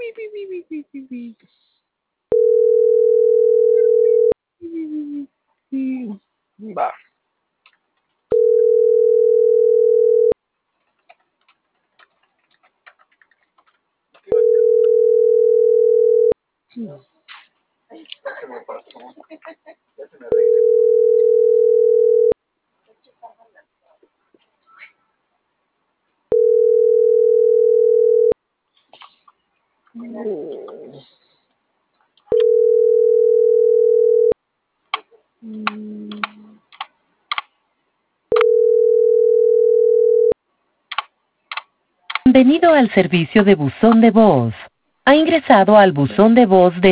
Va. Bienvenido al servicio de buzón de voz. Ha ingresado al buzón de voz de